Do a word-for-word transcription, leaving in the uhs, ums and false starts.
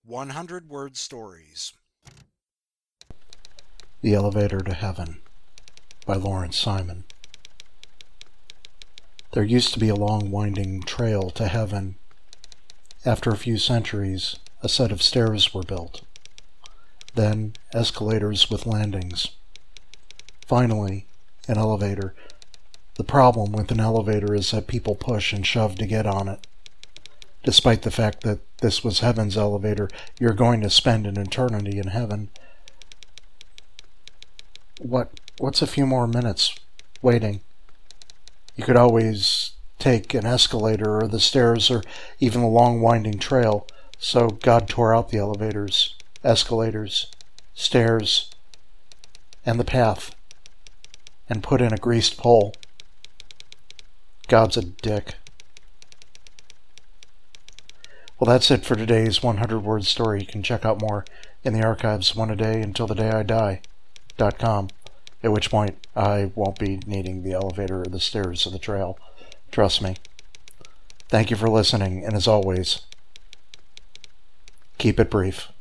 one hundred Word Stories. The Elevator to Heaven by Lawrence Simon. There used to be a long winding trail to heaven. After a few centuries, a set of stairs were built. Then escalators with landings. Finally, an elevator. The problem with an elevator is that people push and shove to get on it. Despite the fact that this was heaven's elevator, you're going to spend an eternity in heaven. What? What's a few more minutes waiting? You could always take an escalator or the stairs or even the long winding trail, so God tore out the elevators, escalators, stairs, and the path, and put in a greased pole. God's a dick. Well, that's it for today's one hundred word story. You can check out more in the archives, one a day until the day I die dot com, at which point I won't be needing the elevator or the stairs or the trail. Trust me. Thank you for listening, and as always, keep it brief.